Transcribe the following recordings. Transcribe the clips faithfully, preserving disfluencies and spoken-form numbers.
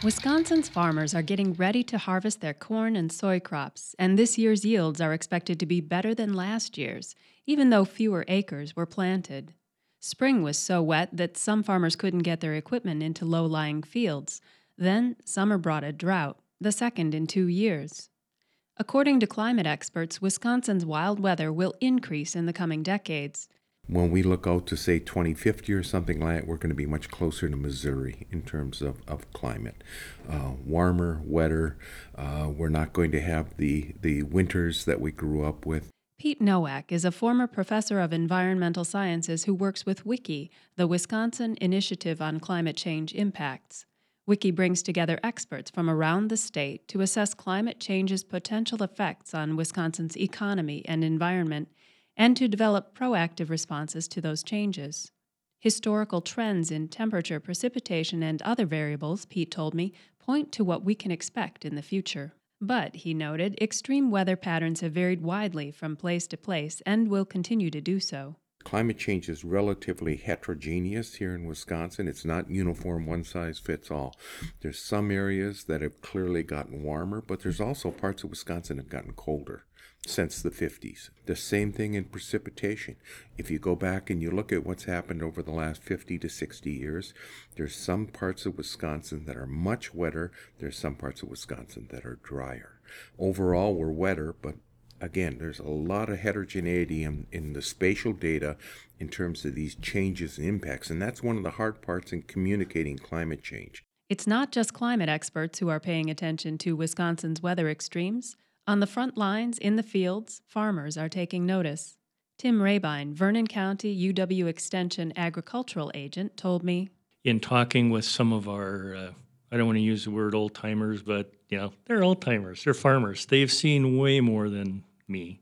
Wisconsin's farmers are getting ready to harvest their corn and soy crops, and this year's yields are expected to be better than last year's, even though fewer acres were planted. Spring was so wet that some farmers couldn't get their equipment into low-lying fields. Then, summer brought a drought, the second in two years. According to climate experts, Wisconsin's wild weather will increase in the coming decades. When we look out to, say, twenty fifty or something like that, we're going to be much closer to Missouri in terms of, of climate. Uh, warmer, wetter. Uh, we're not going to have the, the winters that we grew up with. Pete Nowak is a former professor of environmental sciences who works with WICCI, the Wisconsin Initiative on Climate Change Impacts. WICCI brings together experts from around the state to assess climate change's potential effects on Wisconsin's economy and environment, and to develop proactive responses to those changes. Historical trends in temperature, precipitation, and other variables, Pete told me, point to what we can expect in the future. But, he noted, extreme weather patterns have varied widely from place to place and will continue to do so. Climate change is relatively heterogeneous here in Wisconsin. It's not uniform, one size fits all. There's some areas that have clearly gotten warmer, but there's also parts of Wisconsin that have gotten colder since the fifties. The same thing in precipitation. If you go back and you look at what's happened over the last fifty to sixty years, there's some parts of Wisconsin that are much wetter. There's some parts of Wisconsin that are drier. Overall, we're wetter, but again, there's a lot of heterogeneity in, in the spatial data in terms of these changes and impacts, and that's one of the hard parts in communicating climate change. It's not just climate experts who are paying attention to Wisconsin's weather extremes. On the front lines, in the fields, farmers are taking notice. Tim Rabine, Vernon County U W Extension agricultural agent, told me, in talking with some of our, uh, I don't want to use the word old-timers, but, you know, they're old-timers, they're farmers. They've seen way more than me.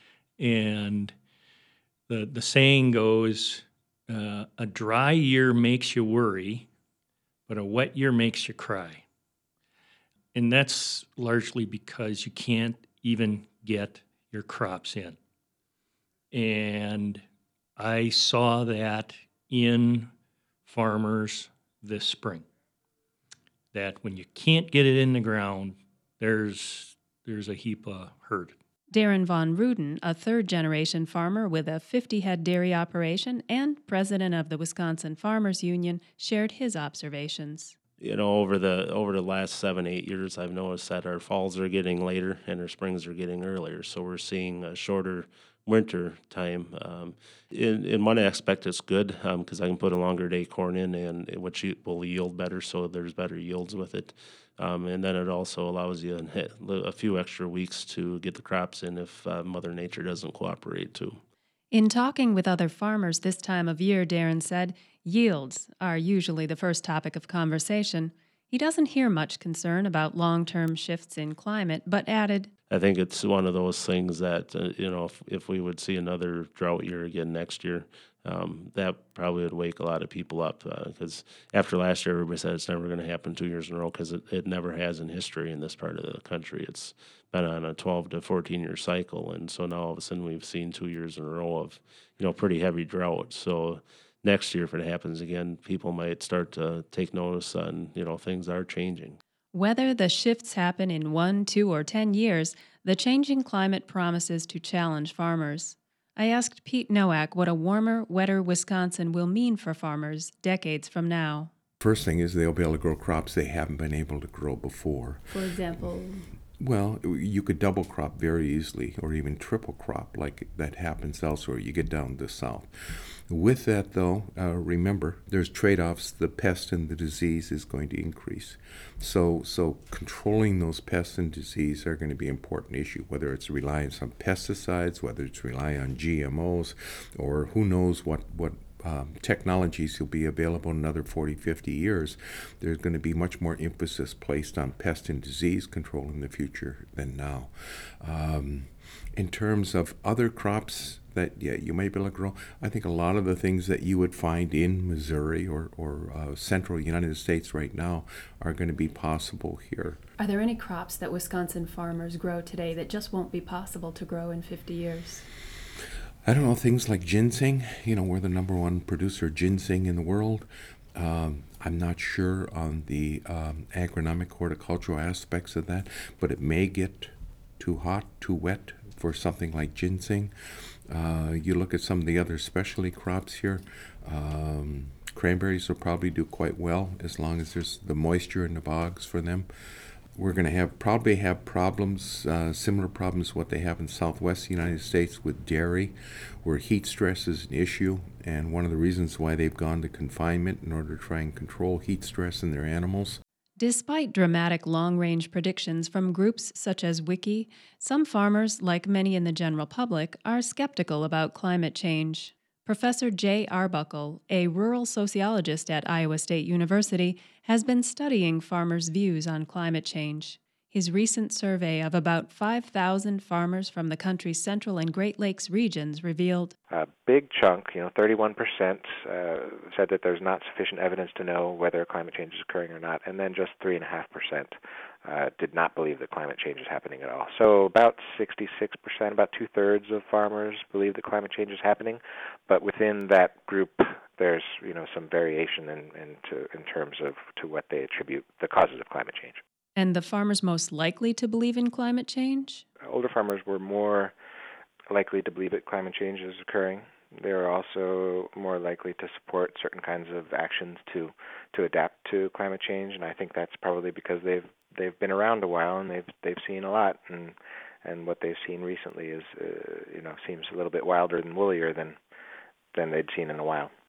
And the, the saying goes, uh, a dry year makes you worry, but a wet year makes you cry. And that's largely because you can't even get your crops in. And I saw that in farmers this spring, that when you can't get it in the ground, there's there's a heap of hurt. Darren Von Ruden, a third-generation farmer with a fifty-head dairy operation and president of the Wisconsin Farmers Union, shared his observations. You know, over the over the last seven, eight years, I've noticed that our falls are getting later and our springs are getting earlier. So we're seeing a shorter winter time. Um, in, in one aspect, it's good because um, I can put a longer day corn in, and which will yield better, so there's better yields with it. Um, and then it also allows you a few extra weeks to get the crops in if uh, Mother Nature doesn't cooperate too. In talking with other farmers this time of year, Darren said, yields are usually the first topic of conversation. He doesn't hear much concern about long-term shifts in climate, but added, I think it's one of those things that, uh, you know, if, if we would see another drought year again next year, um, that probably would wake a lot of people up. Because uh, after last year, everybody said it's never going to happen two years in a row because it, it never has in history in this part of the country. It's been on a twelve to fourteen year cycle. And so now all of a sudden we've seen two years in a row of, you know, pretty heavy drought. So next year, if it happens again, people might start to take notice on, you know, things are changing. Whether the shifts happen in one, two, or ten years, the changing climate promises to challenge farmers. I asked Pete Nowak what a warmer, wetter Wisconsin will mean for farmers decades from now. First thing is they'll be able to grow crops they haven't been able to grow before. For example? Well, you could double crop very easily, or even triple crop like that happens elsewhere. You get down to the south. With that, though, uh, remember, there's trade-offs. The pest and the disease is going to increase. So so controlling those pests and disease are going to be an important issue, whether it's reliance on pesticides, whether it's relying on G M Os, or who knows what, what um, technologies will be available in another forty, fifty years. There's going to be much more emphasis placed on pest and disease control in the future than now. Um, in terms of other crops that yeah you might be able to grow, I think a lot of the things that you would find in Missouri or, or uh, central United States right now are going to be possible here. Are there any crops that Wisconsin farmers grow today that just won't be possible to grow in fifty years? I don't know, things like ginseng. You know, we're the number one producer of ginseng in the world. Um, I'm not sure on the um, agronomic horticultural aspects of that, but it may get too hot, too wet for something like ginseng. Uh, you look at some of the other specialty crops here. Um, cranberries will probably do quite well as long as there's the moisture in the bogs for them. We're going to have probably have problems, uh, similar problems to what they have in southwest United States with dairy, where heat stress is an issue, and one of the reasons why they've gone to confinement in order to try and control heat stress in their animals. Despite dramatic long-range predictions from groups such as Wiki, some farmers, like many in the general public, are skeptical about climate change. Professor Jay Arbuckle, a rural sociologist at Iowa State University, has been studying farmers' views on climate change. His recent survey of about five thousand farmers from the country's Central and Great Lakes regions revealed a big chunk, you know, thirty-one percent, uh, said that there's not sufficient evidence to know whether climate change is occurring or not, and then just three point five percent uh, did not believe that climate change is happening at all. So about sixty-six percent, about two-thirds of farmers believe that climate change is happening, but within that group, there's, you know, some variation in, in, to, in terms of to what they attribute the causes of climate change. And the farmers most likely to believe in climate change? Older farmers were more likely to believe that climate change is occurring. They are also more likely to support certain kinds of actions to to adapt to climate change, and I think that's probably because they've they've been around a while and they've they've seen a lot, and and what they've seen recently is uh, you know seems a little bit wilder and woollier than than they'd seen in a while.